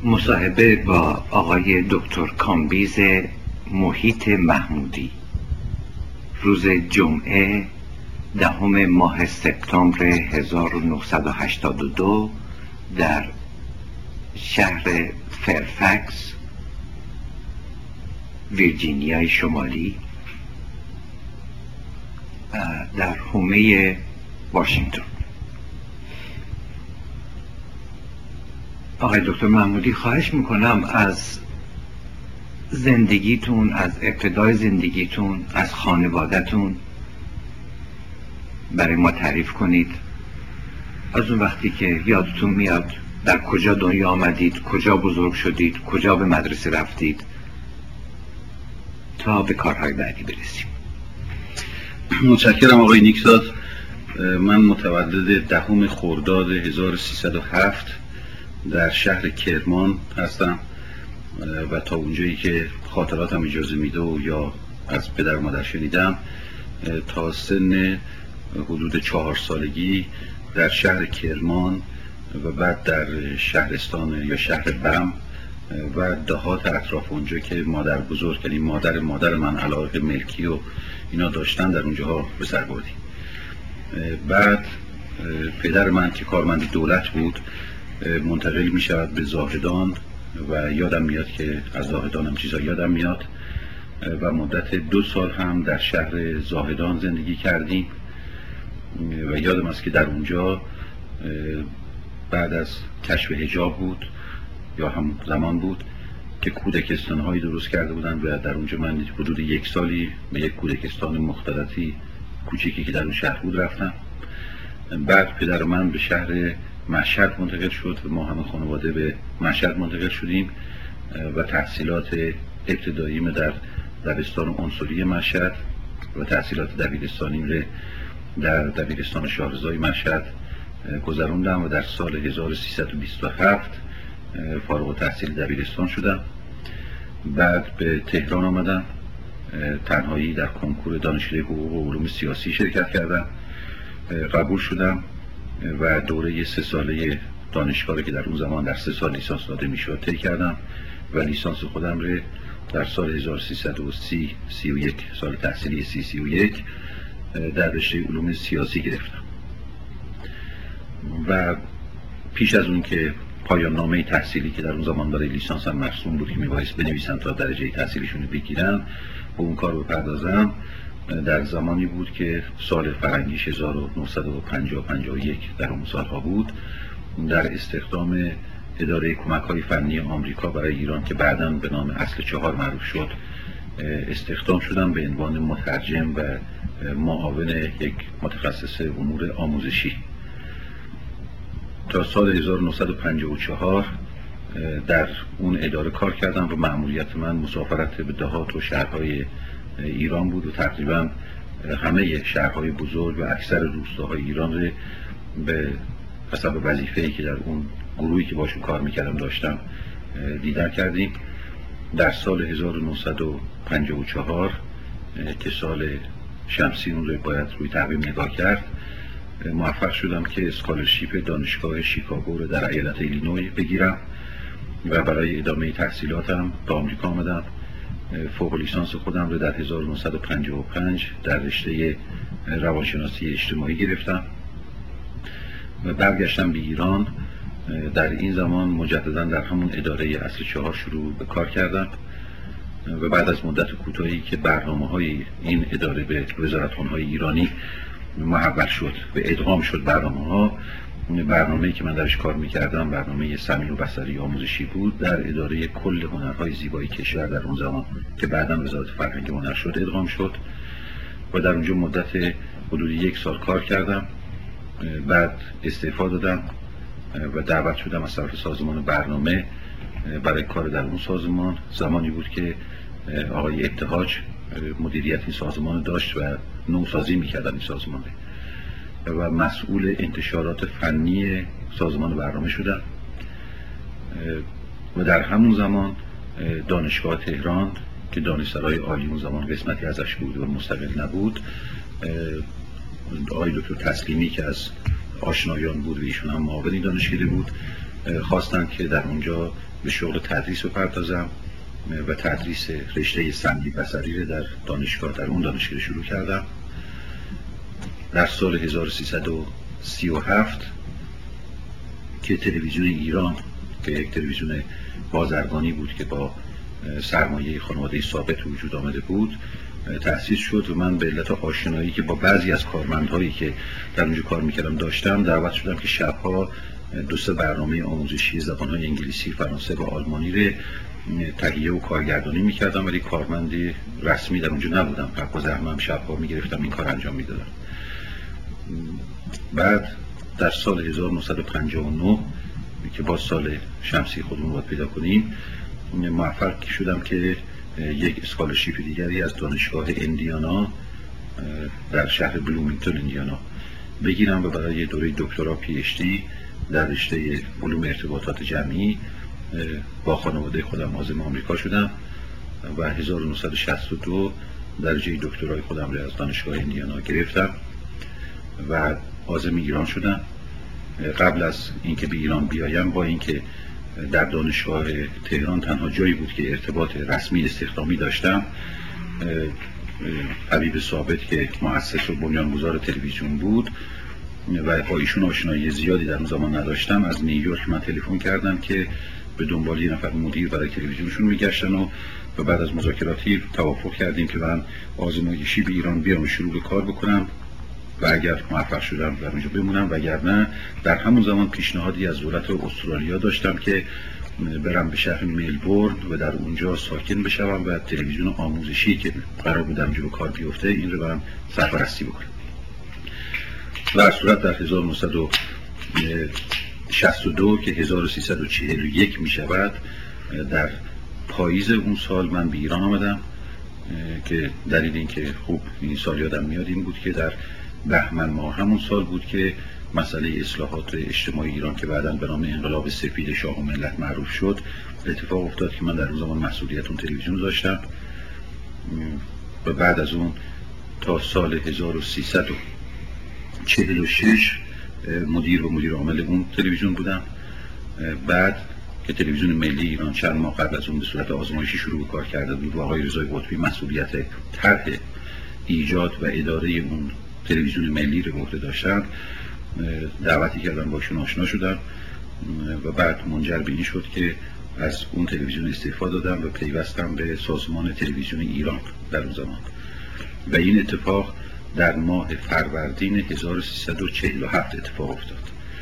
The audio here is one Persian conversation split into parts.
مصاحبه با آقای دکتر کامبیز محیط محمودی، روز جمعه 10 ماه سپتامبر 1982 در شهر فرفکس، ویرجینیای شمالی در حومه واشنگتن. آقای دکتر محمودی، خواهش میکنم از زندگیتون، از ابتدای زندگیتون، از خانواده‌تون برای ما تعریف کنید. از اون وقتی که یادتون میاد در کجا دنیا آمدید، کجا بزرگ شدید، کجا به مدرسه رفتید، تا به کارهای بعدی برسیم. متشکرم آقای نیکزاد. من متولد 10 خرداد 1307 در شهر کرمان هستم و تا اونجایی که خاطراتم اجازه میده و یا از پدر و مادر شنیدم تا سن حدود 4 سالگی در شهر کرمان و بعد در شهرستان یا شهر بم و دهات اطراف اونجا که مادر بزرگ، یعنی مادر من علاقه ملکی و اینا داشتن، در اونجاها به سر بردیم. بعد پدر من که کارمند دولت بود منتقل می شود به زاهدان و یادم میاد که از زاهدان هم چیزا یادم میاد و مدت 2 سال هم در شهر زاهدان زندگی کردیم و یادم است که در اونجا بعد از کشف حجاب بود یا هم زمان بود که کودکستان هایی درست کرده بودن و در اونجا من حدود 1 سالی به یک کودکستان مختلطی کوچیکی که در اون شهر بود رفتم. بعد پدر من به شهر مشهد منتقل شد و ما همه خانواده به مشهد منتقل شدیم و تحصیلات ابتداییم در دبستان عنصری مشهد و تحصیلات دبیرستانی در دبیرستان شاهرضای مشهد گذروندم و در سال 1327 فارغ التحصیل دبیرستان شدم. بعد به تهران آمدم، تنهایی در کنکور دانشکده حقوق و علوم سیاسی شرکت کردم، قبول شدم و دوره 3 ساله دانشگاه که در اون زمان در 3 سال لیسانس داده میشد طی کردم و لیسانس خودم رو در سال 1331 سال تحصیلی 31 در رشته علوم سیاسی گرفتم و پیش از اون که پایان نامه تحصیلی که در اون زمان برای لیسانس هم مرسوم بود که میبایست بنویسن تا درجه تحصیلیشون رو بگیرن به اون کار بپردازم، در زمانی بود که سال فرنگیش 1950-51 در اون سالها بود، در استخدام اداره کمک‌های فنی آمریکا برای ایران که بعداً به نام اصل 4 معروف شد استخدام شدم به عنوان مترجم و معاون یک متخصص امور آموزشی. تا سال 1954 در اون اداره کار کردم و مأموریت من مسافرت به دهات و شهرهای ایران بود و تقریبا همه شهرهای بزرگ و اکثر روستاهای ایران رو به حسب وظیفه‌ای که در اون گروهی که باشون کار میکردم داشتم دیدن کردیم. در سال 1954 که سال شمسی اون رو باید روی تقویم نگاه کرد، موفق شدم که اسکالرشیپ دانشگاه شیکاگو رو در ایالت ایلینوی بگیرم و برای ادامه تحصیلاتم به آمریکا آمدم. فوق لیسانس خودم رو در 1955 در رشته روانشناسی اجتماعی گرفتم و برگشتم به ایران. در این زمان مجددا در همون اداره اصل 4 شروع به کار کردم و بعد از مدت کوتاهی که برنامه‌های این اداره به وزارتخانه‌های ایرانی محول شد و ادغام شد برنامه‌ای که من درش کار می‌کردم برنامه سمیع و بصری آموزشی بود در اداره کل هنرهای زیبایی کشور در اون زمان که بعداً وزارت فرهنگ و هنر شد ادغام شد و در اونجا مدت حدود 1 سال کار کردم. بعد استعفا دادم و دعوت شدم از طرف سازمان برنامه برای کار در اون سازمان. زمانی بود که آقای ابتهاج مدیریت این سازمان داشت و نوسازی می‌کردن این سازمان و مسئول انتشارات فنی سازمان برنامه شدم و در همون زمان دانشگاه تهران که دانشسرای عالی اون زمان قسمتی ازش بود و مستقل نبود، آقای دکتر تسلیمی که از آشنایان بود و ایشون هم معاون دانشکده بود، خواستن که در اونجا به شغل تدریس بپردازم و تدریس رشته سنگی بصری رو در اون دانشگاه شروع کردم. در سال 1337 که تلویزیون ایران که یک تلویزیون بازرگانی بود که با سرمایه خانواده ثابت وجود آمده بود تأسیس شد و من به علت آشنایی که با بعضی از کارمندهایی که در اونجا کار میکردم داشتم دعوت شدم که شبها 2-3 برنامه آموزشی زبانهای انگلیسی، فرانسه و آلمانی رو تهیه و کارگردانی میکردم، ولی کارمندی رسمی در اونجا نبودم. حق و زحمم شبها میگرفتم این کار انجام میدادم. بعد در سال 1959 که با سال شمسی خودمون باید پیدا کنیم موفق شدم که یک اسکالرشیپ دیگری از دانشگاه اندیانا در شهر بلومینگتون اندیانا بگیرم و برای دوره دکترا PhD در رشته علوم ارتباطات جمعی با خانواده خودم عازم آمریکا شدم و 1962 درجه دکترای خودم را از دانشگاه اندیانا گرفتم و عازم ایران شدم. قبل از اینکه به ایران بیایم با اینکه در دانشگاه تهران تنها جایی بود که ارتباط رسمی استخدامی داشتم، حبیب ثابت که مؤسس و بنیانگذار تلویزیون بود و با ایشون آشنایی زیادی در اون زمان نداشتم، از نیویورک من تلفن کردم که به دنبال یه نفر مدیر برای تلویزیونشون میگشتن و بعد از مذاکراتی توافق کردیم که من آزمایشی به ایران بیام و شروع به کار بکنم و اگر موفق شدم در اونجا بمونم، وگرنه در همون زمان پیشنهادی از دولت استرالیا داشتم که برم به شهر ملبورن و در اونجا ساکن بشم و تلویزیون آموزشی که قرار بود اونجا به کار بیفته این رو برم سرپرستی بکنم. در صورت در 1962 که 1341 می شود، در پاییز اون سال من به ایران آمدم که دلیل این که خوب این سال یادم میاد این بود که در بهمن ماه همون سال بود که مسئله اصلاحات اجتماعی ایران که بعداً به نام انقلاب سفید شاه و ملت معروف شد اتفاق افتاد که من در اون زمان مسئولیت اون تلویزیون داشتم و بعد از اون تا سال 1346 مدیر و مدیر عامل اون تلویزیون بودم. بعد که تلویزیون ملی ایران چند ماه قبل از اون به صورت آزمایشی شروع به کار کرده بود و آقای رضای قطبی مسئولیت طرح ایجاد و اداره اون تلویزیون ملی رو به عهده داشتن، دعوتی کردم باشون آشنا شدم و بعد منجر به این شد که از اون تلویزیون استعفا دادم و پیوستم به سازمان تلویزیون ایران در اون زمان و این اتفاق در ماه فروردین 1347 اتفاق افتاد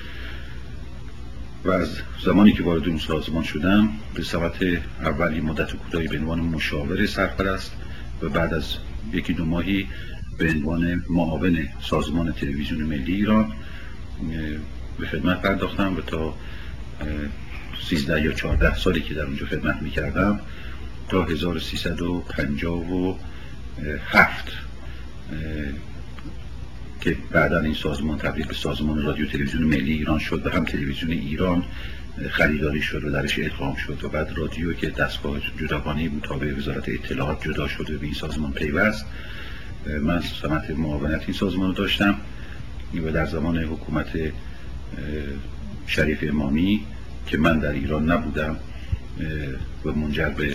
و از زمانی که وارد اون سازمان شدم به سمت اولی مدت کوتاهی به عنوان مشاور سرپرست و بعد از 1-2 ماهی به عنوان معاون سازمان تلویزیون ملی ایران به خدمت پرداختم و تا 13 یا 14 سالی که در اونجا خدمت میکردم تا 1357 که بعدا این سازمان تبدیل به سازمان رادیو تلویزیون ملی ایران شد و هم تلویزیون ایران خریداری شد و درش ادغام شد و بعد رادیو که دستگاه جداگانه‌ای بود تابع وزارت اطلاعات جدا شد و به این سازمان پیوست. من سمت معاونت این سازمان رو داشتم و در زمان حکومت شریف امامی که من در ایران نبودم و منجر به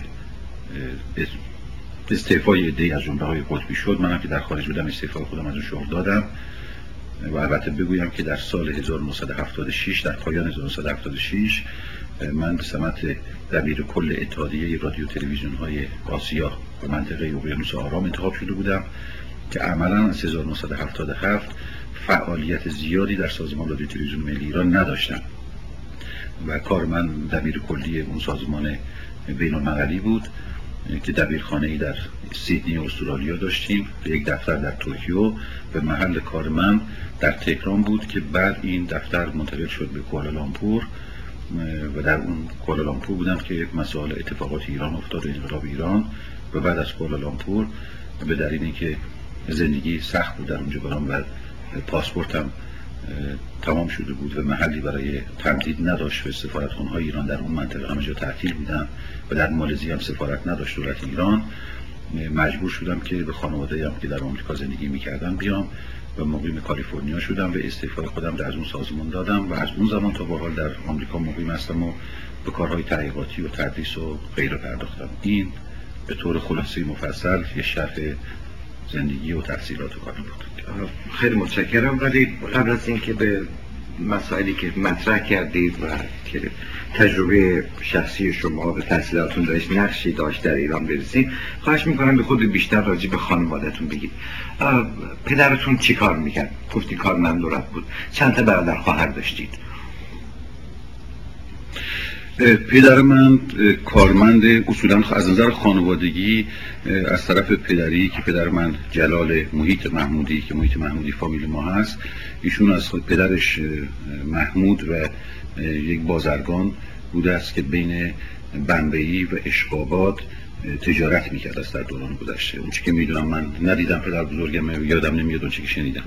استعفای عده‌ای از جمله های قطبی شد، منم که در خارج بودم استعفای خودم از اون شغل دادم و البته بگویم که در سال 1976 در پایان 1976 من به سمت دبیر کل اتحادیه رادیو تلویزیون های آسیا و منطقه اقیانوس آرام انتخاب شده بودم که عملا از 1977 فعالیت زیادی در سازمان رادیو تلویزیون ملی ایران نداشتم و کار من دبیر کلی اون سازمان بین المللی بود که دبیرخانه‌ای در سیدنی استرالیا داشتیم، یک دفتر در توکیو و محل کار من در تهران بود که بعد این دفتر منتقل شد به کوالالامپور و در اون کوالالامپور بودم که مسائل اتفاقات ایران افتاد و انقلاب ایران و بعد از کوالالامپور به دلیل اینکه زندگی سخت بود در اونجا برام و پاسپورتم تمام شده بود و محلی برای تمدید نداشت و سفارتخانه‌های ایران در اون منطقه همه جا تعطیل بودن و در مالزی هم سفارت نداشت دولت ایران، مجبور شدم که به خانواده هم که در آمریکا زندگی میکردم بیام و مقیم کالیفرنیا شدم و استعفای خودم در از اون سازمان دادم و از اون زمان تا به حال در آمریکا مقیم هستم و به کارهای تحقیقاتی و تدریس و غیره پرداختم. این به طور خلاصه مفصل یه شرح زندگی و تحصیلات و کارم بود. خیلی متشکرم. ولی قبل از اینکه به مسائلی که مطرح کردید و که تجربه شخصی شما به تحصیلاتون داشت نقشی داشت در ایران برسیم، خواهش میکنم به خود بیشتر راجع به خانواده‌تون بگید. پدرتون چی کار میکرد؟ گفتی کارمند دولت بود. چند تا برادر خواهر داشتید؟ پدر من کارمند، اصولا از نظر خانوادگی از طرف پدری که پدر من جلال محیط محمودی که محیط محمودی فامیل ما هست، ایشون از پدرش محمود و یک بازرگان بوده است که بین بمبئی و اشقاباد تجارت میکرد است در دوران گذشته. اون چی که میدونم، من ندیدم پدر بزرگم، یادم نمیاد اون چی که شنیدم.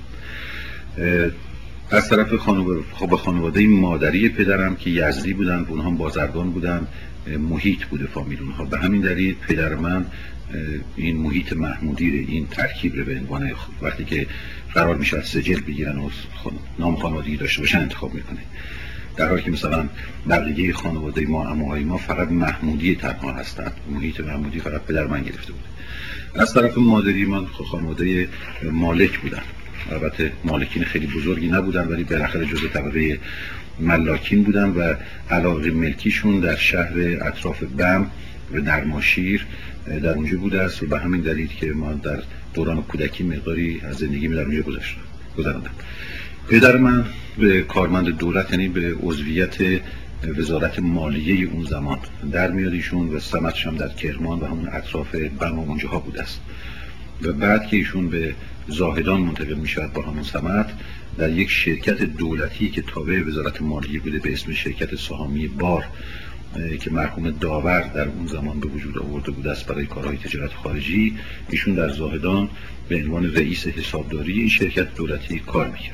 از طرف خانواده مادری پدرم که یزدی بودن، اونها هم بازرگان بودن، محیط بوده فامیل اونها. به همین دلیل پدر من این محیط محمودی رو، این ترکیب رو به عنوان وقتی که قرار میشه سجل بگیرن و نام خانوادگی داشته باشن انتخاب میکنه، در حالی که مثلا بقیه خانواده ما، عموهای ما فقط محمودی تنها هستند. محیط محمودی فقط پدر من گرفته بوده. از طرف مادری من خانواده مالک بودن. البته مالکین خیلی بزرگی نبودن ولی بالاخره جزء طبقه ملاکین بودن و علاقه ملکیشون در شهر اطراف بم و نرماشیر در اونجا بوده است و به همین دلیل که ما در دوران کودکی مقداری از زندگی در اونجا گذراندم. پدر من به کارمند دولت، یعنی به عضویت وزارت مالیه اون زمان در میاد ایشون و سمتش هم در کرمان و همون اطراف بم و اونجاها بوده است و بعد که ایشون به زاهدان منتقل می شود با همون سمت، در یک شرکت دولتی که تابع وزارت مالیه بوده به اسم شرکت سهامی بار که مرحوم داور در اون زمان به وجود آورده بوده است برای کارهای تجارت خارجی، ایشون در زاهدان به عنوان رئیس حسابداری این شرکت دولتی کار میکرد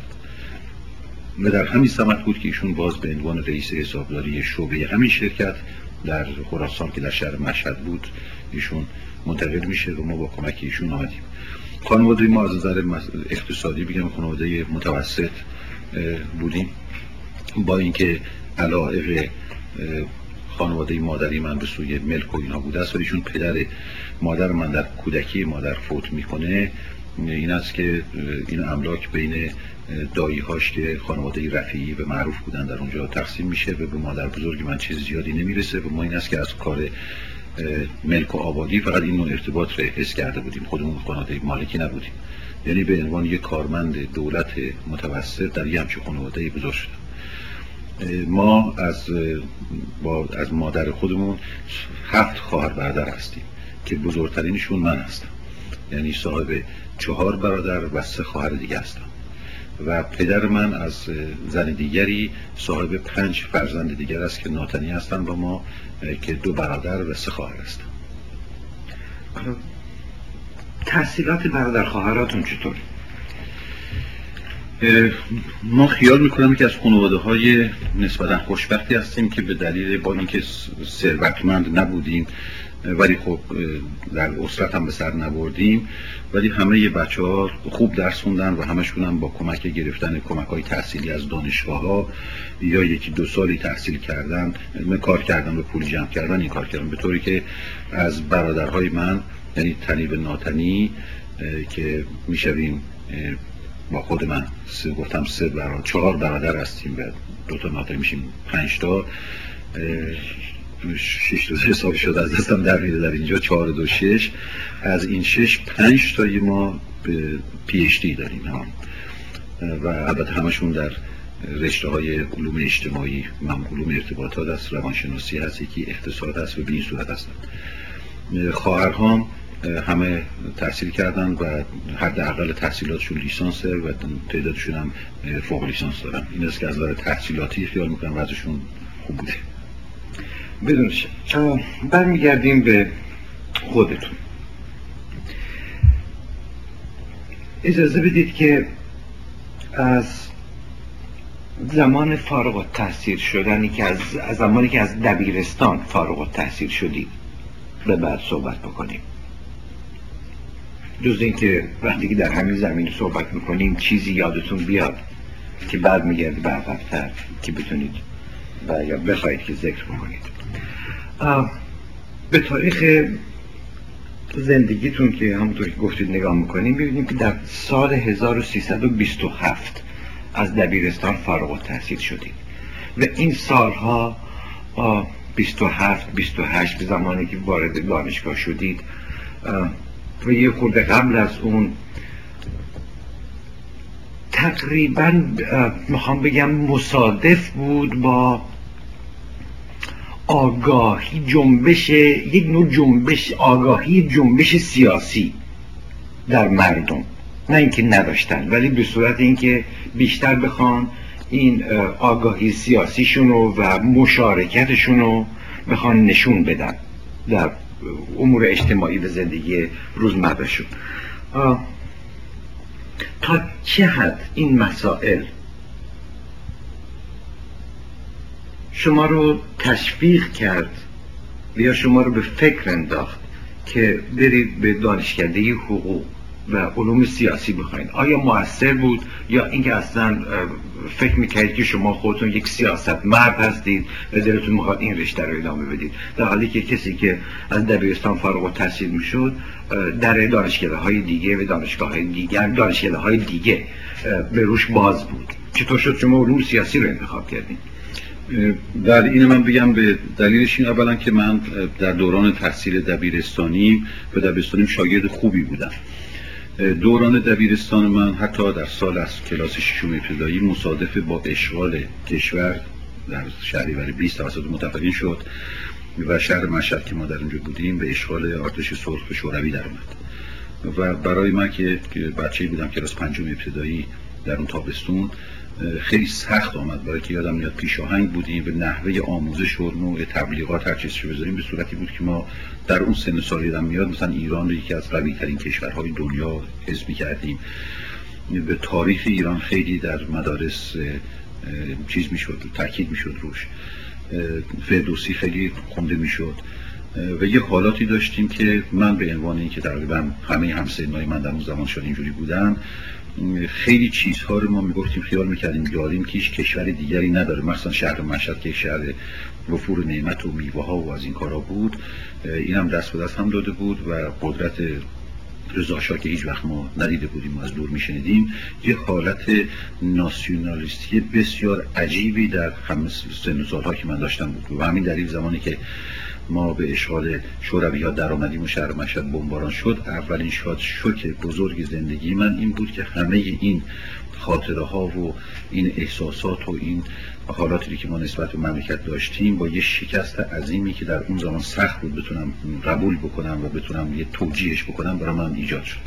و در همین سمت بود که ایشون باز به عنوان رئیس حسابداری شعبه همین شرکت در خراسان که در شهر مشهد بود ایشون منتقل میشه و ما با کمک ایشون آمدیم. خانواده ما از نظر اقتصادی بگم خانواده متوسط بودیم، با اینکه علاوه خانواده مادری من به سوی ملک و اینا بوده است، ولی ایشون مادر من در کودکی مادر فوت میکنه. این است که این املاک بین دایی‌هاش که خانواده رفیعی و معروف بودن در اونجا تقسیم میشه و به مادر بزرگ من چیز زیادی نمیرسه و ما این است که از کار ملک و آبادی فقط این نوع ارتباط رو حس کرده بودیم، خودمون خانواده مالکی نبودیم، یعنی به عنوان یک کارمند دولت متوسط در یک همچین خانواده بزرگ شدیم. ما از مادر خودمون 7 خواهر برادر هستیم که بزرگترینشون من هستم، یعنی صاحب 4 برادر و 3 خواهر دیگه هستم و پدر من از زن دیگری صاحب 5 فرزند دیگر است که ناتنی هستن و ما که 2 برادر و 3 خواهر هستم. تحصیلات برادر خواهراتون چطور؟ ما خیال میکنم که از خانواده های نسبتا خوشبختی هستیم که به دلیل با اینکه ثروتمند نبودیم ولی خب در اسرت هم به سر نبردیم، ولی همه بچه ها خوب درس خوندن و همشون هم با کمک گرفتن کمک های تحصیلی از دانشگاه ها یا 1-2 سالی تحصیل کردن، کار کردن و پول جمع کردن این کار کردن، به طوری که از برادرهای من یعنی تنی و ناتنی که میشویم با خود من 4 برادر هستیم و 2 تا ناتنی میشیم 5 تا 6 تا حساب شد از دستم در میده در اینجا 4 و 2 6 از این 6 5 تایی ما به PhD داریم و البته همشون در رشته های علوم اجتماعی، علوم ارتباطات است، روانشناسی هست، یکی اقتصاد هست و به این صورت هستن. خواهرهام همه تحصیل کردن و حداقل تحصیلاتشون لیسانسه و تعدادشون هم فوق لیسانس دارن. این است که از نظر تحصیلاتی خیال میکنم وضعشون خوب بوده. بدونش برمیگردیم به خودتون. اجازه بدید که از زمان فارغ التحصیل شدنی که از زمانی که از دبیرستان فارغ التحصیل شدید به بعد صحبت بکنیم. جز اینکه وقتی که در همین زمین صحبت میکنیم چیزی یادتون بیاد که بعد میگرد به عقب‌تر که بتونید و یا بخواید که ذکر بکنید. به تاریخ زندگیتون که همونطور که گفتید نگاه میکنیم، ببینیم که در سال 1327 از دبیرستان فارغ التحصیل شدید و این سالها 27 28 زمانی که وارد دانشگاه شدید و یه خورده قبل از اون تقریبا میخوام بگم مصادف بود با آگاهی جنبش، یک نوع جنبش آگاهی جنبش سیاسی در مردم، نه اینکه نداشتن ولی به صورت اینکه بیشتر بخوان این آگاهی سیاسیشونو و مشارکتشونو بخوان نشون بدن در امور اجتماعی و زندگی روزمرهشون. تا چه حد این مسائل شما رو تشویق کرد یا شما رو به فکر انداخت که برید به دانشکده حقوق و علوم سیاسی بخواید؟ آیا مؤثر بود یا اینکه اصلا فکر میکردید که شما خودتون یک سیاستمرد هستید و دلتون میخواد این رشته رو ادامه بدید، در حالی که کسی که از دبیرستان فارغ التحصیل میشد در دانشکده های دیگه و دانشکده های دیگه به روش باز بود؟ چطور شد شما علوم سیاسی رو انتخاب کردید؟ بله، اینو من بگم به دلیلش این اولا که من در دوران تحصیل دبیرستانیم شاگرد خوبی بودم. دوران دبیرستان من حتی در سال از کلاس ششم ابتدایی مصادف با اشغال کشور در شهریور 20 توسط متفقین شد و شهر مشهد که ما در اونجا بودیم به اشغال ارتش سرخ شوروی در اومد و برای من که بچه‌ای بودم کلاس پنجم ابتدایی در اون تابستون خیلی سخت آمد، برای که یادم میاد پیش آهنگ بودیم و نحوه آموزش و نوع تبلیغات هر چیزی بذاریم به صورتی بود که ما در اون سن سال یادم میاد مثلا ایران رو یکی از قوی ترین کشورهای دنیا حساب کردیم. به تاریخ ایران خیلی در مدارس چیز میشد، تاکید میشد روش، فردوسی خیلی خونده میشد و یه حالاتی داشتیم که من به عنوان اینکه تقریبا همه همسنای من در اون زمان شاید اینجوری بودن، خیلی چیزها رو ما میگفتیم، خیال میکردیم داریم که هیچ کشور دیگری نداره، مثلا شهر مشهد که شهر وفور نعمت و میوه ها و از این کارا بود، این هم دست به دست هم داده بود و قدرت رضا شاه که هیچ وقت ما ندیده بودیم و از دور میشنیدیم. یه حالت ناسیونالیستی بسیار عجیبی در همه سن و سالها که من داشتم بود و همین دلیل زمانی که ما به اشغال شوروی ها در آمدیم و شهر مشهد بمباران شد، اولین شوک بزرگ زندگی من این بود که همه این خاطره ها و این احساسات و این حالاتی که ما نسبت به مملکت داشتیم با یه شکست عظیمی که در اون زمان سخت بود بتونم قبول بکنم و بتونم یه توجیهش بکنم برای من ایجاد شد.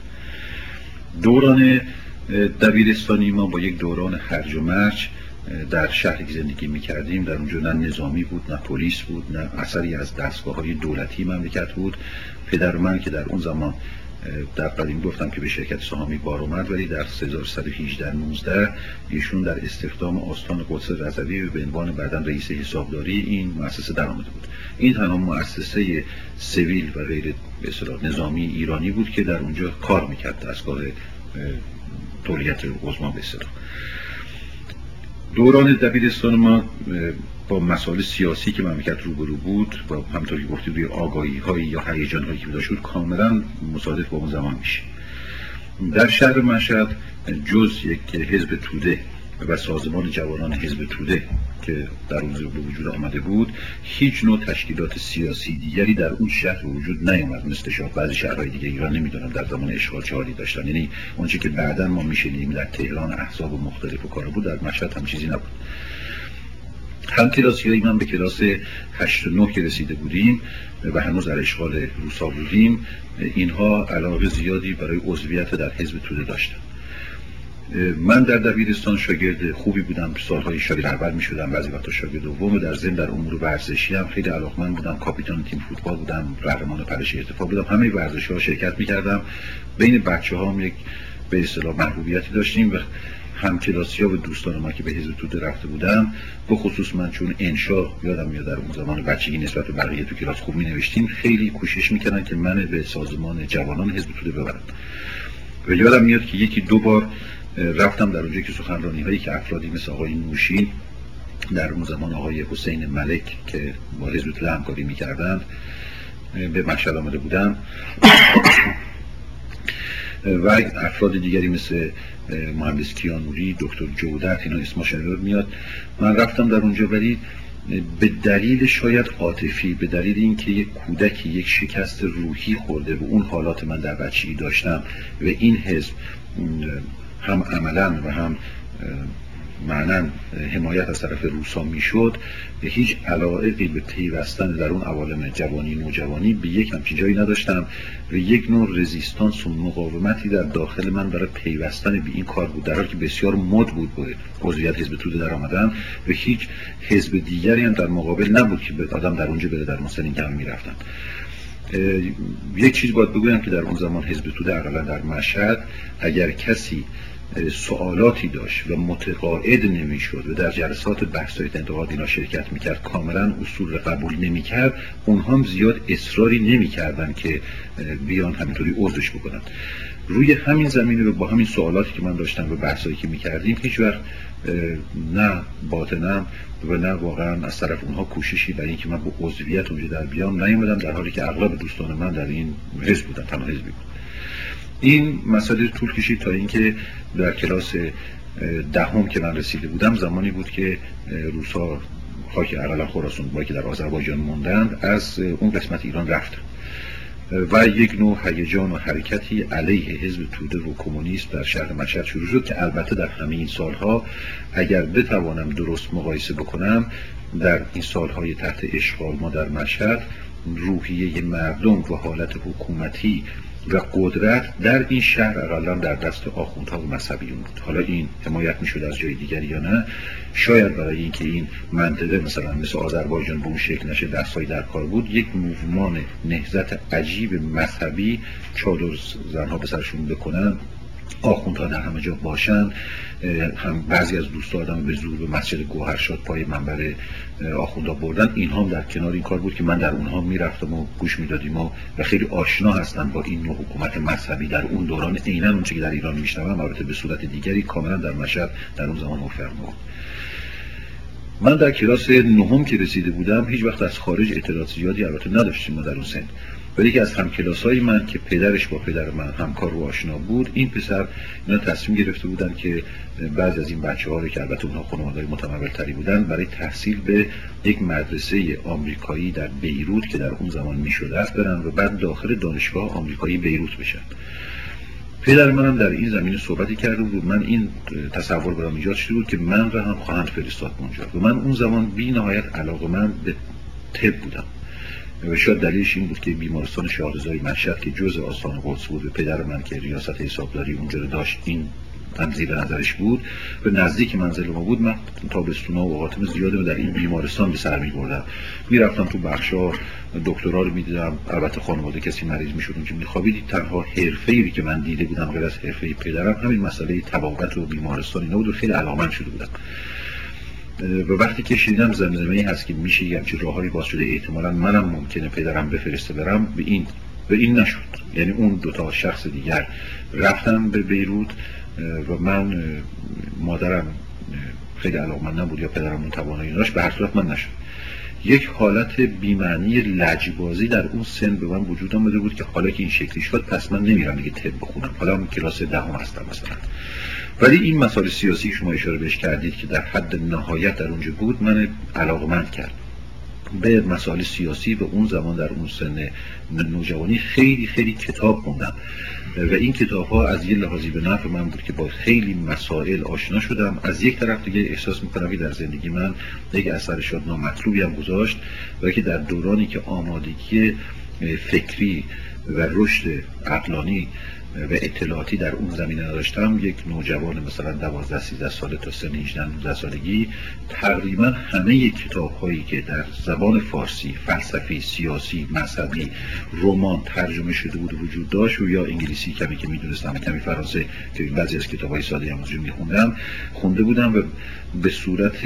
دوران دبیرستانی ما با یک دوران هرج و مرج در شهری که زندگی می‌کردیم، در اونجا نه نظامی بود نه پلیس بود نه اثری از دستگاه‌های دولتی مملکت بود. پدر من که در اون زمان در قدیم گفتم که به شرکت سهامی بار اومد، ولی در 1118-19 ایشون در استخدام آستان قدس رضوی به عنوان بعداً رئیس حسابداری این مؤسسه در آمده بود. این تنها مؤسسه سیویل و غیر به اصطلاح نظامی ایرانی بود که در اونجا کار می‌کرد، دستگاه تولیت عظما به اصطلاح. دوران دبیرستان ما با مسائل سیاسی که مملکت روبرو بود و همونطور که گفتید روی آگاهی‌های یا هیجان‌هایی که داشت کاملا مصادف با اون زمان میشه. در شهر مشهد جز یک حزب توده و سازمان جوانان حزب توده که در اون به وجود آمده بود، هیچ نوع تشکیلات سیاسی دیگری در اون شهر وجود نیامد، مثل شاید بعضی شهرهای دیگه ایران نمیدونم در زمان اشغال چه حالی داشتن. یعنی اونچه که بعداً ما میشنیدیم در تهران احزاب مختلف و کارا بود، در مشهد هم چیزی نبود. هم کلاسی‌های من به کلاس 8 و 9 که رسیده بودیم و هنوز در اشغال روسا بودیم، اینها علاقه زیادی برای عضویت در حزب توده داشتن. من در دبیرستان شاگرد خوبی بودم، سالهای شاگرد اول میشدم، بعضی وقتا شاگرد دوم، و در ضمن در امور ورزشی هم خیلی علاقمند بودم، کاپیتان تیم فوتبال بودم، قهرمان پرش ارتفاع بودم، همه ورزش‌ها شرکت میکردم. بین بچه‌هام یک به اصطلاح محبوبیتی داشتیم و همکلاسی‌ها و دوستان ما که به حزب توده رفته بودن، به خصوص من چون انشا یادم میاد در اون زمان بچگی نسبت به بقیه تو کلاس خوب می‌نوشتیم، خیلی کوشش می‌کردن که من به سازمان جوانان حزب توده ببرن. و یادم میاد که یکی دو بار رفتم در اونجا که سخنرانی‌هایی که افرادی مثل آقای نوشین، در اون زمان آقای حسین ملک که با حزب توده همکاری می‌کردند به مشهد آمده بودن و افراد دیگری مثل مهندس کیانوری، دکتر جودت، اینا اسمش یاد میاد. من رفتم در اونجا، ولی به دلیل شاید عاطفی، به دلیل اینکه یک کودکی یک شکست روحی خورده و اون حالات من در بچگی داشتم و این حزب هم عملاً و هم معناً حمایت از طرف روسا میشد، هیچ علاقه‌ای به پیوستن در اون عوالم جوانی نوجوانی به یک همچین جایی نداشتم و یک نوع رزیستانس و مقاومتی در داخل من برای پیوستن به این کار بود، در حالی که بسیار مد بود به عضویت حزب توده در آمدن و هیچ حزب دیگری هم در مقابل نبود که آدم در اونجا بره در مثلا این که هم میرفتن. یک چیز باید بگویم که در اون زمان حزب توده اقلا در مشهد اگر کسی سوالاتی داشت و متقاعد نمیشد و در جلسات بحث‌های انتقاد اینا شرکت میکرد، کاملا اصول قبول نمیکرد، اونها هم زیاد اصراری نمیکردن که بیان همینطوری عضوش بکنن. روی همین زمینه و با همین سوالاتی که من داشتم و بحثایی که میکردیم، هیچ وقت نه باطنم و نه واقعا از طرف اونها کوششی برای اینکه من با عضویت اونجا در بیام نیومدم، در حالی که اغلب دوستان من در این حزب بودن، تنها حزبی بود. این مسئله طول کشید تا اینکه در کلاس دهم که من رسیده بودم، زمانی بود که روسا خاک اقلا خراسان با که در آذربایجان موندند از اون قسمت ایران رفتند و یک نوع هیجان و حرکتی علیه حزب توده و کمونیسم در شهر مشهد شروع شد که البته در همه این سالها اگر بتوانم درست مقایسه بکنم، در این سالهای تحت اشغال ما در مشهد روحیه مردم و حالت حکومتی و قدرت در این شهر اقلا در دست آخوندها و مذهبیون بود. حالا این حمایت میشد از جای دیگری یا نه، شاید برای اینکه این منطقه مثل آذربایجان به اون شکل نشه دستای در کار بود، یک موومان نهضت عجیب مذهبی، چادر زنها به سرشون بکنن، آخوندها در همه جا باشن، هم بعضی از دوستا آدم به زور به مسجد گوهرشاد پای منبر آخوندها بردن، اینها هم در کنار این کار بود که من در اونها میرفتم و گوش میدادیم و خیلی آشنا هستن با این نوع حکومت مذهبی در اون دوران. عیناً اون چیزی که در ایران میشنوم البته به صورت دیگری کاملا در مشهد در اون زمان مفرم بود. من در کلاس نهم که رسیده بودم، هیچ وقت از خارج اطلاعات زیادی البته نداشتیم ما در اون سن، ولی که از همکلاسای من که پدرش با پدر من همکار و آشنا بود، این پسر اینا تصمیم گرفته بودن که بعضی از این بچه‌ها رو که البته اونها خانواده‌های متمول‌تری بودن برای تحصیل به یک مدرسه آمریکایی در بیروت که در اون زمان میشده است برن و بعد داخل دانشگاه آمریکایی بیروت بشن. پدر منم در این زمینه صحبتی کرده بود. من این تصور برام ایجاد شده بود که من را هم خواهند فرستاد اونجا و من اون زمان بی‌نهایت علاقه‌مند به طب بودم و شاید دلیلش این بود که بیمارستان شاه رضای مشهد که جزء آستان قدس بود و پدر من که ریاست حسابداری اونجا رو داشت این هم زیر نظرش بود و نزدیک منزل ما بود. من تابستونا و اوقات زیاده در این بیمارستان به سر می‌بردم، میرفتم تو بخشا دکترا رو می‌دیدم. البته خانواده کسی مریض می‌شد اونجا می‌خوابید. تنها حرفه‌ای که من دیده بودم غیر از حرفه پدرم همین مسئله طبابت و بیمارستان اینا بود و خیلی علاقه‌مند شده بودم. و وقتی که شنیدم زمزمه‌ای هست که میشه یه همچین راههایی باز شده، احتمالاً منم ممکنه پدرم بفرسته برم، به این نشد. یعنی اون دو تا شخص دیگر رفتن به بیروت و من مادرم خیلی علاقه‌مند نبود یا پدرم اون توانایی داشت، به هر صورت من نشد. یک حالت بی‌معنی لجبازی در اون سن به من وجود آمده بود که حالا که این شکلی شد پس من نمیرم دیگه طب بخونم، حالا من کلاس دهم هستم مثلا. ولی این مسائل سیاسی شما اشاره بهش کردید که در حد نهایت در اونجا بود، من علاقه‌مند کرد به مسائل سیاسی و اون زمان در اون سن نوجوانی خیلی خیلی کتاب خوندم و این کتاب ها از یه لحاظی به نفع من بود که با خیلی مسائل آشنا شدم. از یک طرف دیگه احساس میکنم که در زندگی من یک اثر شاید نامطلوبی هم گذاشت و که در دورانی که آمادگی فکری و رشد عقلانی و اطلاعاتی در اون زمینه نداشتم، یک نوجوان مثلا 12-13 ساله تا سن 18-19 سالگی تقریبا همه کتاب‌هایی که در زبان فارسی فلسفی، سیاسی، مذهبی، رمان ترجمه شده بود وجود داشت، و یا انگلیسی کمی که می‌دونستم، کمی فرانسه که بعضی از کتاب‌های ساده هم وجود می‌خوندم خونده بودم، و به صورت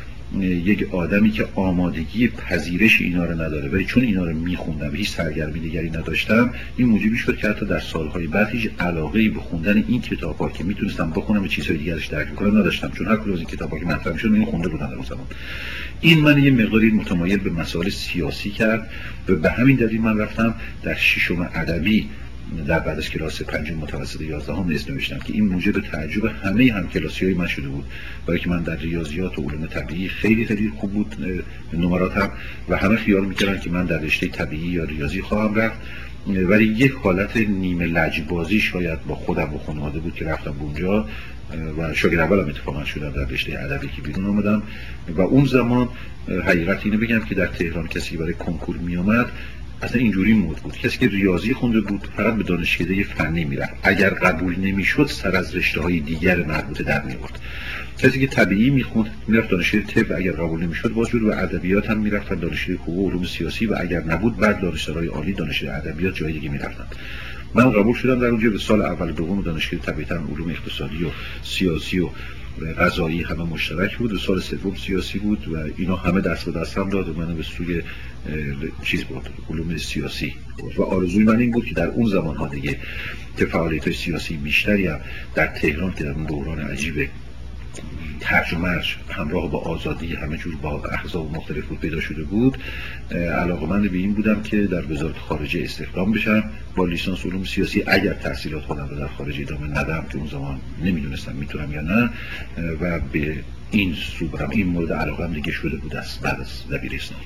یک آدمی که آمادگی پذیرش اینا رو نداره، ولی چون اینا رو میخوندم و هیچ سرگرمی دیگری نداشتم، این موجبی شد که حتی در سالهای بعد هیچ علاقه‌ای به خوندن این کتاب‌ها که میتونستم بخونم و چیزهای دیگرش درک کنم نداشتم، چون هر کدوم از این کتاب‌ها که مطرح می‌شد اینو خونده بودم در اون زمان. این من یه مقداری متمایل به مسائل سیاسی کرد و به همین دلیل من رفتم در ششم ادبی در بعد از کلاس 5 متوسط 11 نصف نوشتم که این موجب تعجب همه همکلاسی‌های من شده بود، برای که من در ریاضیات و علوم طبیعی خیلی خوب بود نمراتم و همه خیال می‌کردن که من در رشته طبیعی یا ریاضی خواهم رفت، ولی یک حالت نیمه لجبازی شاید با خودم و خانواده بود که رفتم اونجا و شاگرد اولم اتفاقا شدم در رشته ادبی که بیرون اومدم. و اون زمان حقیقت اینو بگم که در تهران کسی برای کنکور میومد اصلا اینجوری مود بود، کسی که ریاضی خونده بود فقط به دانشکده فنی میرفت، اگر قبول نمیشد سر از رشته‌های دیگر مربوطه در می‌آورد. کسی که طبیعی میخوند میرفت دانشکده طب و اگر قبول نمیشد باز و ادبیات هم میرفت دانشکده حقوق و علوم سیاسی، و اگر نبود بعد دانشگاه‌های عالی دانشکده ادبیات جای دیگه میرفتن. من قبول شدم در اونجا، به سال اول دوم دانشکده طبیعتا علوم اقتصادی و سیاسی و قضایی همه مشترک بود، و سال سوم سیاسی بود و اینا همه دست به دست هم داد و من به سوی چیز بود علوم سیاسی بود. و آرزوی من این بود که در اون زمان ها دیگه که فعالیت سیاسی بیشتری هم در تهران که در اون دوران عجیب ترجمه‌اش همراه با آزادی همه جور با احزاب مختلف بود پیدا شده بود، علاقه‌مند به این بودم که در وزارت خارجه استخدام بشم با لیسانس علوم سیاسی، اگر تحصیلات خودم رو در خارج ادامه ندم که اون زمان نمیدونستم میتونم یا نه، و به این سو برم. این مورد علاقه‌ام دیگه شده بود از بعد از دبیرستان.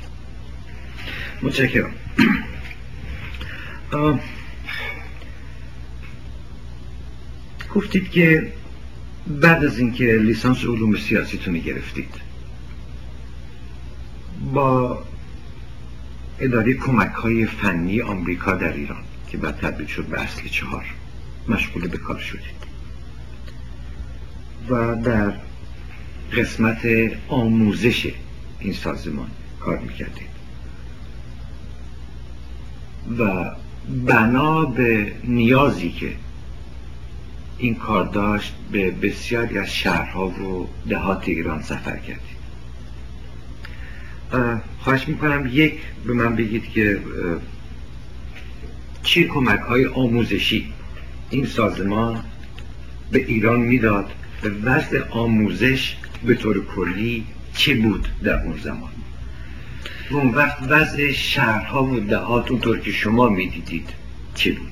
متشکرم. گفتید که بعد از اینکه لیسانس علوم سیاسیتون گرفتید با اداره کمک‌های فنی آمریکا در ایران که بعد تبدیل شد به اصل 4 مشغول به کار شدید و در قسمت آموزش این سازمان کار میکردید و بنا به نیازی که این کار داشت به بسیاری از شهرها و دهات ایران سفر کردید. خواهش میکنم یک به من بگید که چه کمک‌های آموزشی این سازمان به ایران میداد و وضع آموزش به طور کلی چه بود در اون زمان؟ و اون وقت وضع شهرها و دهات اونطور که شما میدیدید چه بود؟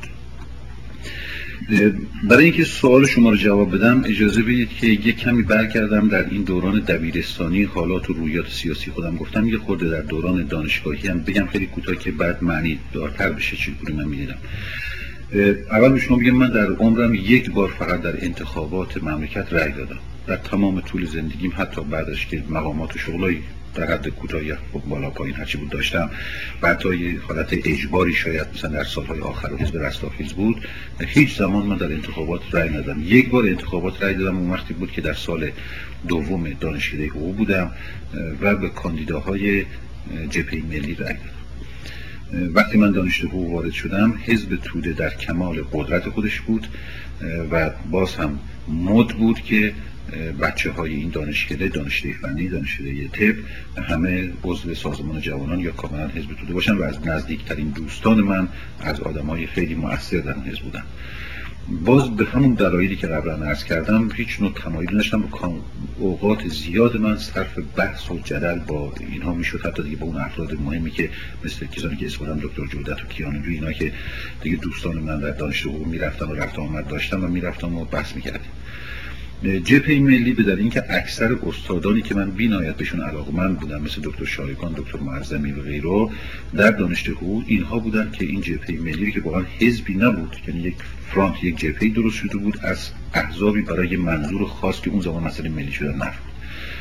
برای اینکه سوال شما رو جواب بدم اجازه بدید که یک کمی برگردم در این دوران دبیرستانی حالات و رویات سیاسی خودم گفتم، یه خورده در دوران دانشگاهی هم بگم خیلی کوتاه که بعد معنی دارتر بشه چجوری من میدیدم. اول به شما بگم من در عمرم یک بار فقط در انتخابات مملکت رأی دادم. در تمام طول زندگیم حتی بعدش که مقامات و شغلای در حد کوتاهی بالا پایین هرچی بود داشتم، بعد یه حالت اجباری شاید مثلا در سالهای آخر و حزب رستاخیز بود، هیچ زمان من در انتخابات رأی ندادم. یک بار انتخابات رأی دادم، اون وقتی بود که در سال دوم دانشکده حقوق بودم و به کاندیداهای جبهه ملی رأی دادم. وقتی من دانشکده حقوق وارد شدم حزب توده در کمال قدرت خودش بود و باز هم مد بود که بچه های این دانشکده فنی، دانشکده طب همه عضو سازمان جوانان یا کاملا حزب توده باشن و از نزدیکترین دوستان من از آدمای خیلی مؤثر در اون حزب بودن. باز به همون دلایلی که قبلا عرض کردم هیچ نوع تمایلی نداشتم، اوقات زیاد من صرف بحث و جدل با اینها میشد، حتی دیگه با اون افراد مهمی که مثل کسانی که اسم دکتر جودت و کیانوی اینا که دیگه دوستان من در دانشگاه حقوق میرفتم و رفت آمد داشتم و میرفتم و بحث میکردیم. جبهه ملی به دلیل اینکه اکثر استادانی که من بی‌نهایت بهشون علاقه‌مند بودم مثل دکتر شایگان، دکتر معظمی و غیره در دانشگاه حقوق، اینها بودن که این جبهه ملی که واقعا حزبی نبود، یعنی یک فرانت، یک جبهه درست شده بود از احزابی برای منظور خاص که اون زمان مسئله ملی شدن نبود.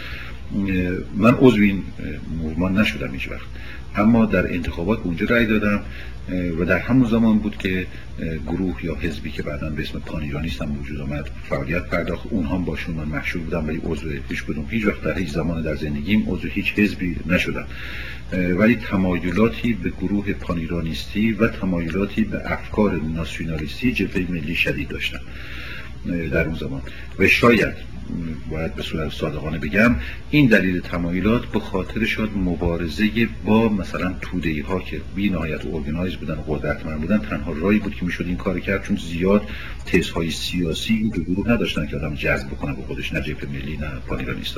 من عضو این موومان نشدم هیچ وقت، اما در انتخابات اونجا رأی دادم و در همون زمان بود که گروه یا حزبی که بعداً به اسم پان ایرانیست هم وجود آمد فعالیت پرداخت. اونها باشون من مشغول بودم، ولی عضو هیچ وقت در هیچ زمان در زندگیم عضو هیچ حزبی نشدم، ولی تمایلاتی به گروه پان ایرانیستی و تمایلاتی به افکار ناسیونالیستی جبهه ملی شدید داشتم در اون زمان. و شاید باید به صورت صادقانه بگم این دلیل تمایلات به خاطر شاید مبارزه با مثلا توده‌ای ها که بی نهایت ارگانایز بودن، قدرتمند بودن، تنها راهی بود که میشد این کار کرد، چون زیاد تزهای سیاسی این دو گروه نداشتن که آدم جذب بکنه به خودش، نه جبهه ملی نه پان ایرانیستا.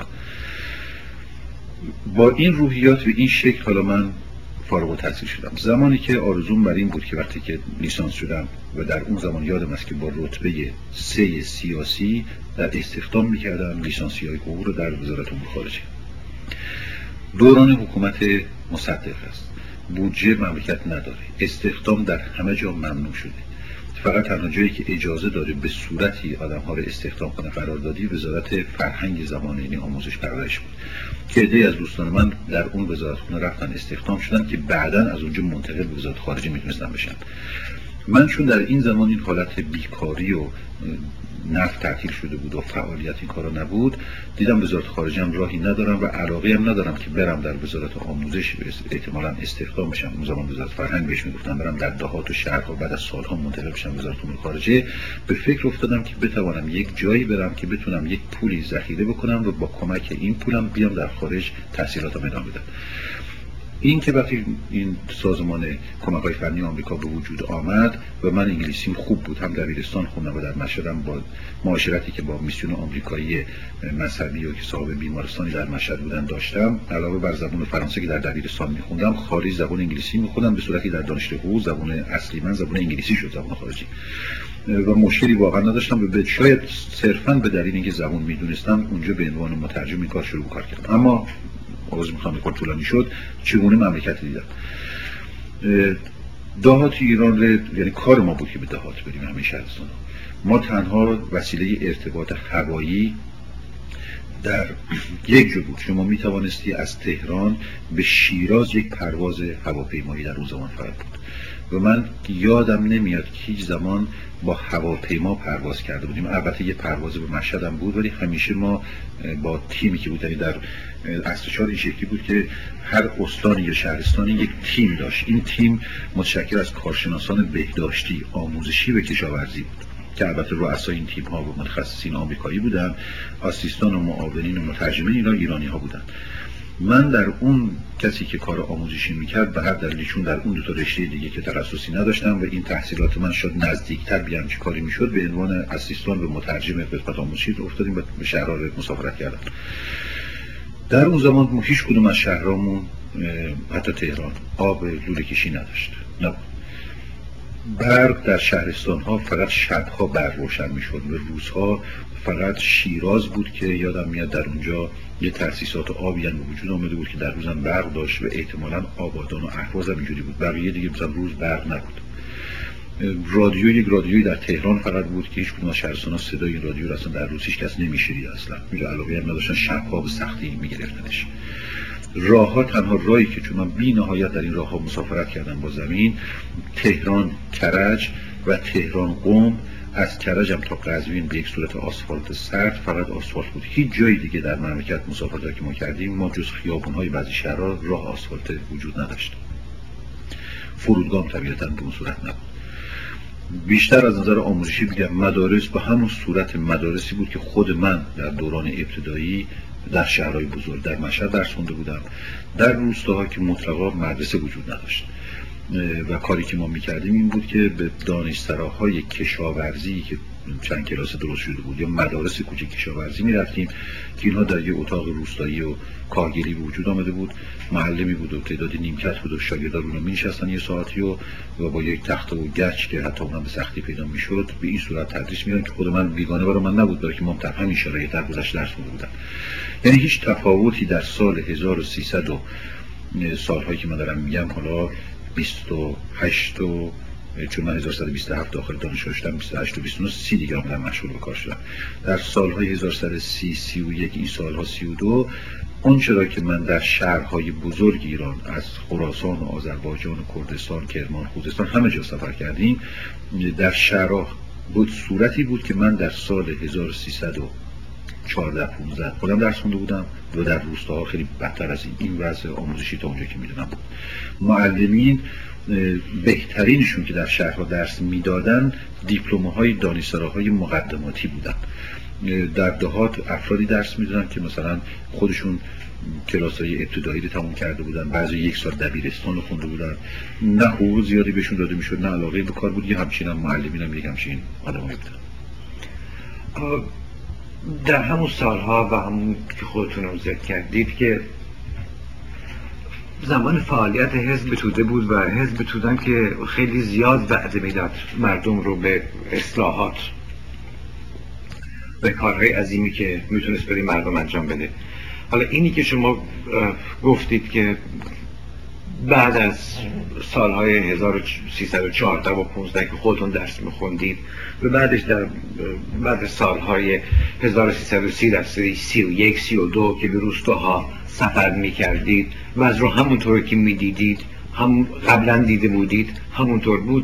با این روحیات و این شکل حالا من فارغ التحصیل شدم. زمانی که آرزوم بر این بود که وقتی که لیسانس شدم و در اون زمان یادم است که با رتبه 3 سیاسی در استخدام میکردم لیسانسیای حقوق رو در وزارت امور خارجه. دوران حکومت مصدق است، بودجه مملکت نداره، استخدام در همه جا ممنوع شده، فقط تنها جایی که اجازه داره به صورتی آدم ها رو استخدام کنه قراردادی وزارت فرهنگ زمان، یعنی آموزش پرورش بود که عده‌ای از دوستان من در اون وزارتخونه رفتن استخدام شدن که بعداً از اونجا منتقل به وزارت خارجه میتونستن بشن. من چون در این زمان این حالت بیکاری و نفت تعطیل شده بود و فعالیت این کارا نبود، دیدم وزارت خارجه هم راهی ندارم و علاقه هم ندارم که برم در وزارت آموزش احتمالاً استخدام بشم. اون زمان وزارت فرهنگ بهش میگفتن، برم در دهات و شهرها بعد از سالها منتقل بشم وزارت امور خارجه. به فکر افتادم که بتوانم یک جایی برم که بتونم یک پولی ذخیره بکنم و با کمک این پولم بیام در خارج تحصیلاتم ادامه بدم. این که وقتی این سازمان کمک‌های فنی آمریکا به وجود آمد و من انگلیسیم خوب بود، هم دبیرستان خوندم و در مشهدم با معاشرتی که با میسیون آمریکایی مذهبی و که صاحب بیمارستانی در مشهد بودن داشتم، علاوه بر زبان فرانسه که در دبیرستان می‌خوندم، خارج زبان انگلیسی می‌خوندم، به صورتی در دانشگاه حقوق زبان اصلی من زبان انگلیسی شد، زبان خارجی، و مشکلی واقعا نداشتم و شاید صرفاً به دلیل اینکه زبان می‌دونستم اونجا به عنوان مترجم این کار شروع کردم. اما آغاز میخوام کار طولانی شد. چگونه مملکت دیدم؟ دهات ایران یعنی کار ما بود که به دهات بریم، همه شهرستان ما تنها وسیله ارتباط هوایی در یک جا بود. شما میتوانستی از تهران به شیراز یک پرواز هواپیمایی در اون زمان فقط بود و من یادم نمیاد که هیچ زمان با هواپیما پرواز کرده بودیم. البته یه پرواز به مشهد هم بود، ولی همیشه ما با تیمی که بود، یعنی در اصل این شکلی بود که هر استانی یا شهرستانی یک تیم داشت. این تیم متشکل از کارشناسان بهداشتی، آموزشی و کشاورزی بود که البته رؤسای این تیم ها و متخصصین آمریکایی بودن، آسیستان و معاونین و مترجمین اینا ایرانی ها بودن. من در اون کسی که کار آموزشی میکرد به هر دلیلی، چون در اون دو تا رشته دیگه که تخصصی نداشتم و این تحصیلات من شد نزدیکتر بیان چه کاری میشد، به عنوان اسیستان و مترجم قسمت آموزشی افتادیم و به شهرها مسافرت کردم. در اون زمان هیچ کدوم از شهرامون حتی تهران آب لوله کشی نداشت، نبود. برق در شهرستان ها فقط شبها برق روشن میشد و روزها فقط شیراز بود که یادم میاد در اونجا یه تأسیسات آبی هم وجود آمده بود که در روزم برق داشت و احتمالاً آبادان و اهواز هم اینجوری بود. بقیه دیگه مثلا روز برق نبود. رادیو یک رادیویی در تهران فقط بود که هیچ کدوم از شهرستان‌ها صدای این رادیو رو اصلا در روز هیچ کس نمیشنید اصلا. میگه علاوه هم نداشتن، شب‌ها به سختی میگرفتنش. راه‌ها تنها راهی که چون من بی نهایت در این راه‌ها مسافرت کردم با زمین، تهران کرج و تهران قم، از کرجم تا قزوین به یک صورت آسفالت سرد فقط آسفالت بود. هیچ جای دیگه در مملکت مسافرتی که ما کردیم ما جز خیابون‌های بعضی شهرها راه آسفالت وجود نداشت. فرودگاه طبیعتاً به اون صورت نبود. بیشتر از نظر آموزشی بگم مدارس به همون صورت مدارسی بود که خود من در دوران ابتدایی در شهرهای بزرگ در مشهد درس خونده بودم. در روستاها که مطلقا مدرسه وجود نداشت و کاری که ما میکردیم این بود که به دانشسراهای کشاورزی که چند کلاس درست شده بود یا مدارس کوچک کشاورزی میرفتیم که اینها در یه اتاق روستایی و کارگری به وجود آمده بود، معلمی بود و تعدادی نیمکت بود و شاگردان اونها می‌نشستن یه ساعتی و با یک تخته و گچ که حتی اونم به سختی پیدا میشد به این صورت تدریس می‌دادن که خود من بیگانه برای من نبود، برای که ما هم همین شرایط در گذشته درس خوانده بودم. یعنی هیچ تفاوتی در سال 1300 و سال‌هایی که من دارم میگم، حالا 28 و چون من 1127 داخل دانشگاه شدم، 28 و 29 30 دیگه هم مشغول به کار شدم. در سالهای 1130 31 این سالها 32 آنچه را که من در شهرهای بزرگ ایران از خراسان و آذربایجان و کردستان، کرمان، خوزستان همه جا سفر کردیم، در شهرها بود صورتی بود که من در سال 1314-15 خودم درس خونده بودم و در روستاها خیلی بدتر از این وضع آموزشی تا اونجا که میدونم بود. معلمین بهترینشون که در شهرها درس میدادن دیپلم‌های دانشسراهای مقدماتی بودن. در دهات افرادی درس میدادن که مثلا خودشون کلاس‌های ابتدایی رو تموم کرده بودن، بعضی 1 سال دبیرستان رو خونده بودن، نه حقوق زیادی بهشون داده میشد نه علاقه به کار بود. یه همچین هم معلمین هم یک همچین آدمایی بودن. در همون سالها و همون که خودتون رو ذکر کردید که زمان فعالیت حزب توده بود و حزب تودن که خیلی زیاد وعده میداد مردم رو به اصلاحات، به کارهای عظیمی که میتونست برای مردم انجام بده. حالا اینی که شما گفتید که بعد از سالهای 1314 و 15 که خودتون درس میخوندید و بعدش بعد از سالهای 1330 در 31 32 که به روستاها سفر میکردید و از رو همونطور که میدیدید، هم قبلا دیده بودید همونطور بود،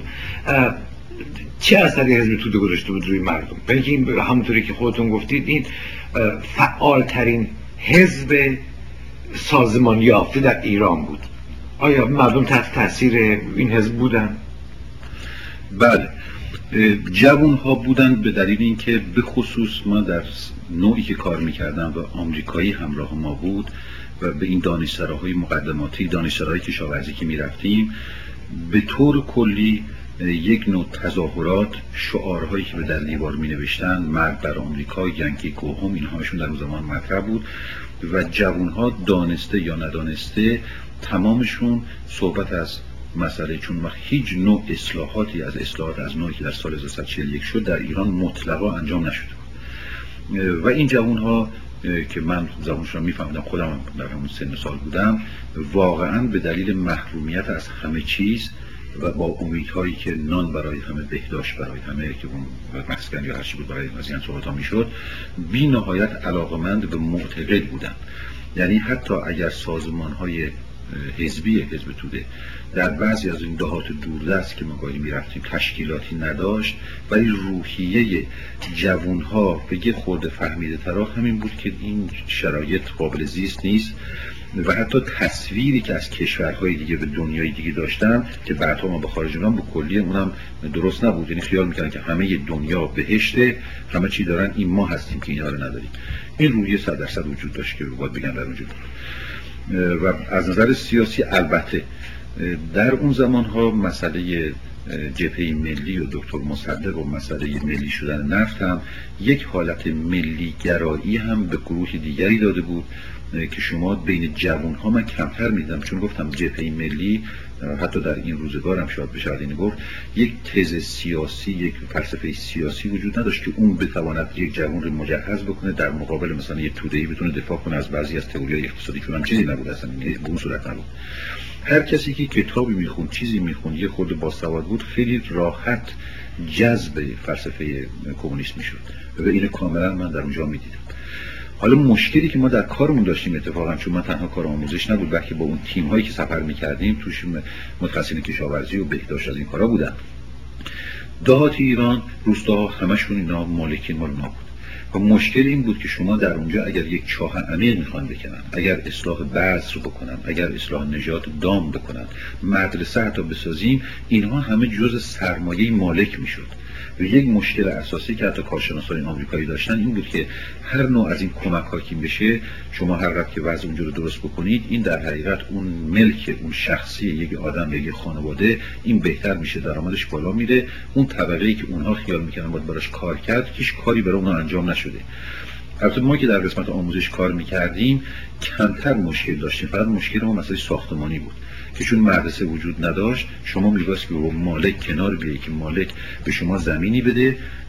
چه اثری حزب توده گذاشته بود روی مردم؟ بلکه این همونطوری که خودتون گفتید این فعالترین حزب سازمان یافته در ایران بود. آیا مردم تحت تاثیر این حزب بودن؟ بله، جوان ها بودن، به دلیل اینکه به خصوص ما در نوعی که کار میکردم و آمریکایی همراه ما بود و به این دانشسراهای مقدماتی، دانشسراهای کشاورزی که میرفتیم، به طور کلی یک نوع تظاهرات، شعارهایی که به در دیوار می نوشتن، مرگ بر آمریکا، ینکی کوهم، اینهاشون در اون زمان مطرح بود و جوانها دانسته یا ندانسته تمامشون صحبت از مسئله، چون هیچ نوع اصلاحاتی از اصلاحات از نوعی که در سال 1941 شد در ایران مطلقا انجام نشده و این جوانها که من زبانشون رو میفهمیدم، خودم در همون سن سال بودم، واقعا به دلیل محرومیت از همه چیز و با امیدهایی که نان برای همه، بهداشت برای همه که اون مسکن یا هر چی بود برای از این صحبت ها میشد، بی نهایت علاقمند به معتقد بودن. یعنی حتی اگر سازمان های حزبی حزب توده در بعضی از این دهات دوردست که ما گاهی میرفتیم تشکیلاتی نداشت، ولی روحیه جوانها به یه خورده فهمیده ترا همین بود که این شرایط قابل زیست نیست و حتی تصویری که از کشورهای دیگه به دنیای دیگه داشتن که بعدها ما به خارج اونم به کلیه اونم درست نبود. یعنی خیال میکنن که همه دنیا بهشته، همه چی دارن، این ما هستیم که اینها رو نداریم. این روحیه 100% وجود داشت که باید بگن در وجود. و از نظر سیاسی البته در اون زمانها مسئله جبهه ملی و دکتر مصدق و مسئله ملی شدن نفت هم یک حالت ملی گرایی هم به گروه دیگری داده بود که شما بین جوانها من کمتر میدم، چون گفتم جبهه ملی حتی در این روزگارم شاید بشه اینو گفت یک تز سیاسی، یک فلسفه سیاسی وجود نداشت که اون بتواند یک جوان رو مجهز بکنه در مقابل مثلا یک توده‌ای بتونه دفاع کنه از بعضی از تئوری‌های اقتصادی، چون هم چیزی نبود اصلا، به اون صورت نبود. هر کسی که کتابی میخوند، چیزی میخوند، یه خورده باسواد بود، خیلی راحت جذب فلسفه کمونیسم میشد و این کاملا من در اونجا میدیدم. حالا مشکلی که ما در کارمون داشتیم اتفاقا، چون من تنها کار آموزش نبود، بلکه با اون تیم هایی که سفر میکردیم توش متخصصین کشاورزی و بهداشت از این کارا بودن. دهات ایران، روستاها، همشون اینا مالکی مال اونا بود و مشکل این بود که شما در اونجا اگر یک چاه عمیق میخوان بکنن، اگر اصلاح بذر بکنن، اگر اصلاح نژاد دام بکنن، مدرسه حتی بسازیم، اینها همه جز سرمایه مالک میشد. و یک مشکل اساسی که حتی کارشناسای آمریکایی داشتن این بود که هر نوع از این کمک ها که بشه، شما هر وقت که وضع اونجا رو درست بکنید، این در حقیقت اون ملک، اون شخصی یک آدم یا یک خانواده این بهتر میشه، درآمدش بالا میره، اون طبقه‌ای که اونها خیال میکنن باید براش کار کرد، هیچ کاری برای اونها انجام نشده. البته ما که در قسمت آموزش کار میکردیم کمتر مشکل داشتیم، فقط مشکل ما مسئله ساختمانی بود که چون مدرسه وجود نداشت، شما می‌بایست که مالک کنار بیایی که مالک به شما زمینی بده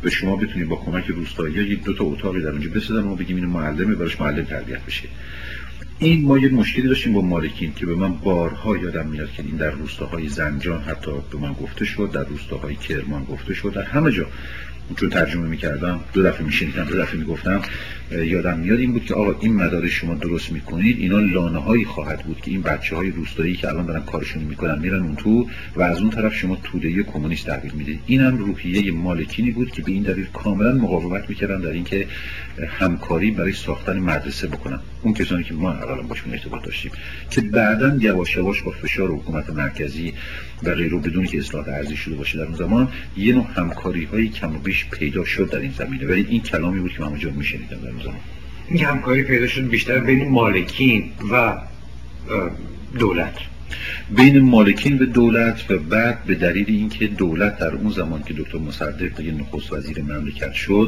و شما بتونید با کمک روستایی‌ها یک 2 تا اتاقی در اونجا بسازن و ما بگیم اینو معلمه، براش معلم تربیت بشه. این ما یه مشکلی داشتیم با مالکین که به من بارها یادم میاد که این در روستاهای زنجان حتی به من گفته شد، در روستاهای کرمان گفته شد، در همه جا چون ترجمه میکردم 2 دفعه میشنیدم 2 دفعه میگفتم، یادم میاد این بود که آقا این مدارس شما درست میکنید اینا لانه هایی خواهد بود که این بچه های روستایی که الان دارن کارشون میکنن میرن اون تو و از اون طرف شما توده کمونیست تحویل میدید. این هم روحیه مالکینی بود که به این دلیل کاملا مقاومت میکردن در اینکه همکاری برای ساختن مدرسه بکنن، اون کسانی که ما اولا باشون ارتباط داشتیم، که بعداً یواش یواش با فشار حکومت مرکزی و غیره بدون که اصلاحات ارضی شده باشه در اون زمان یه نوع همکاری های کم و بیش پیدا شد در این زمینه، ولی این کلامی بود که من اونجا میشنیدم در اون زمان. این همکاری پیدا شد بیشتر بین مالکین و دولت، بین مالکین و دولت، و بعد به دلیل اینکه دولت در اون زمان که دکتر مصدق دیگه نخست وزیر مملکت شد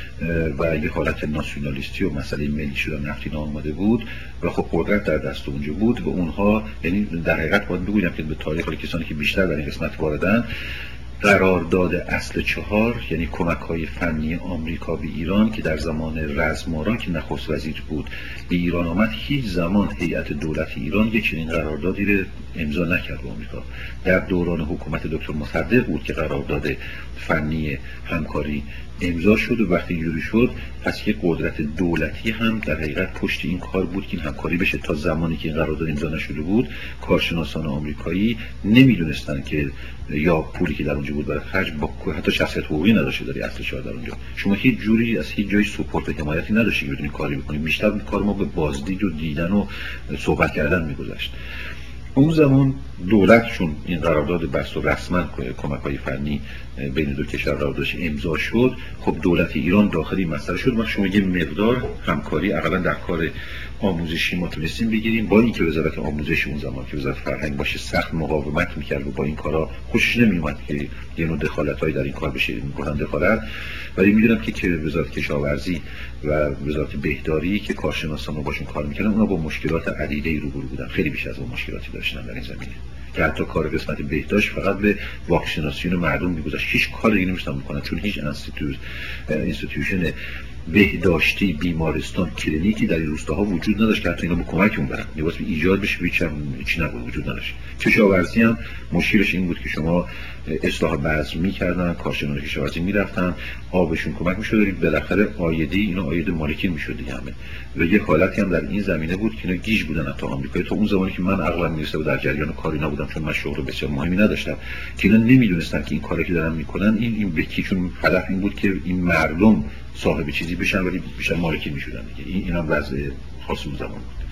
و یه حالت ناسیونالیستی و مسئله ملی شدن نفتی آمده بود و خب قدرت در دست اونجا بود و اونها، یعنی در حقیقت باید بگویم که به تاریخ کسانی که بیشتر در این قسمت واردن، قرارداد اصل 4 یعنی کمک‌های فنی آمریکا به ایران که در زمان رزماران که نخست وزیر بود به ایران آمد، هیچ زمان هیئت دولت ایران یک چنین قراردادی رو امضا نکرد با آمریکا. در دوران حکومت دکتر مصدق بود که قرارداد فنی همکاری امضا شد و وقتی اینجوری شد پس یک قدرت دولتی هم در حقیقت پشت این کار بود که این همکاری بشه. تا زمانی که این قرارداد امضا نشده بود کارشناسان آمریکایی نمیدونستن که یا پولی که در اونجا بود برای خرج با حتی شخصیت حقوقی نداشته داری اصل 4 در اونجا، شما هیچ جوری از هیچ جای سپورت و حمایتی نداشتی که بتونید کاری بکنید، بیشتر کار ما به بازدید و دیدن و صحبت کردن میگذشت. اون زمان دولت چون این قرارداد بست و رسما کمک‌های فنی بین دو کشور قراردادش امضا شد، خب دولت ایران داخلی مسئله شد و شما یه مقدار همکاری اقلا در کار آموزشی ما تونستیم بگیریم، با اینکه وزارت آموزش اون زمان که وزارت فرهنگ باشه سخت مقاومت میکرد و با این کارا خوشش نمیومد که یه نوع دخالت‌هایی در این کار بشه، میگفتن دخالت، ولی میدونم که وزارت کشاورزی و وزارت بهداری که کارشناسان رو باشون کار میکردن اونا با مشکلات عدیده‌ای روبرو بودن، خیلی بیش از اون مشکلاتی داشتن در این زمینه که حتی کار قسمت بهداشت فقط به واکسیناسیون مردم میگذاشت، هیچ کاری دیگه نمی‌تونن بکنن چون هیچ اینستیتوشن بهداشتی، بیمارستان، کلینیکی در این روستاها وجود نداشت که حتی اینا به کمک اون برن می‌خواست ایجاد بشه، هیچ نبود، وجود نداشت. کشاورزی هم مشکلش این بود که شما اصلاح بذر می‌کردن، کارشناسان کشاورزی می‌رفتن، آبشون کمک می‌شد، بالاخره عایدی اینا عاید مالکین می‌شد دیگه همه. و یه حالتی هم در این زمینه بود که اینا گیج بودن تا آمریکا. تا اون زمانی که من عقلم میرسه و در جریان کاری نبودم چون من شغل بسیار مهمی نداشتم که اینا نمی‌دونستن که این کاری که دارن می‌کنن این بکی، چون هدف این بود که این مردم صاحب چیزی بشن ولی بیشتر مالکی می‌شدن دیگه. این هم وضع خاص اون زمان بود.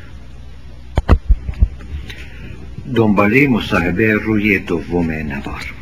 دنباله مصاحبه روی دوم نوار.